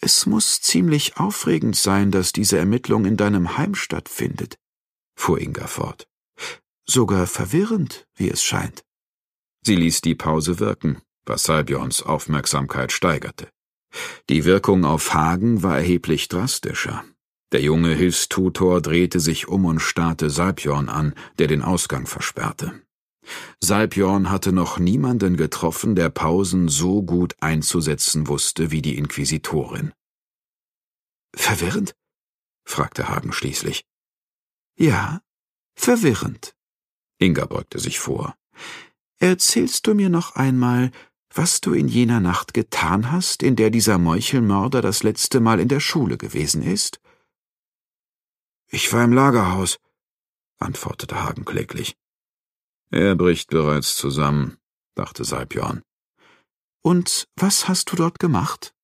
Es muss ziemlich aufregend sein, dass diese Ermittlung in deinem Heim stattfindet, fuhr Inga fort. Sogar verwirrend, wie es scheint. Sie ließ die Pause wirken, was Salbjorns Aufmerksamkeit steigerte. Die Wirkung auf Hagen war erheblich drastischer. Der junge Hilfstutor drehte sich um und starrte Salbjorn an, der den Ausgang versperrte. Salbjorn hatte noch niemanden getroffen, der Pausen so gut einzusetzen wusste wie die Inquisitorin. »Verwirrend?« fragte Hagen schließlich. »Ja, verwirrend.« Inga beugte sich vor. »Erzählst du mir noch einmal, was du in jener Nacht getan hast, in der dieser Meuchelmörder das letzte Mal in der Schule gewesen ist?« »Ich war im Lagerhaus«, antwortete Hagen kläglich. »Er bricht bereits zusammen«, dachte Salbjorn. »Und was hast du dort gemacht?«